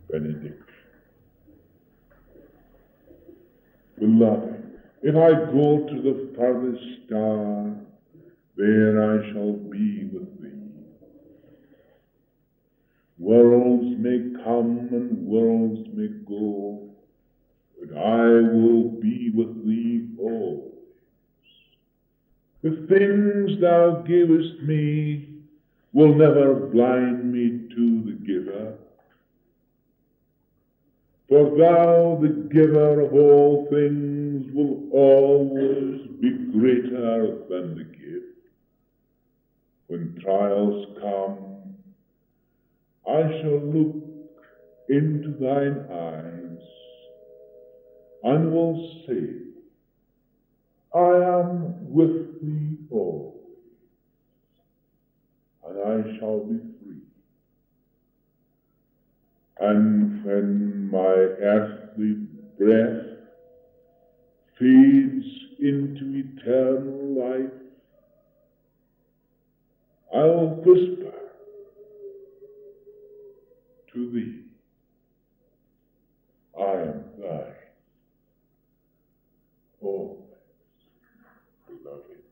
benediction. Beloved, if I go to the farthest star, there I shall be with thee. Worlds may come and worlds may go, but I will be with thee always. The things thou givest me will never blind me to the giver. For thou, the giver of all things, will always be greater than the gift. When trials come, I shall look into thine eyes and will say, I am with thee always, and I shall be free. And when my earthly breath fades into eternal life, I'll whisper to thee, I am thine always, beloved.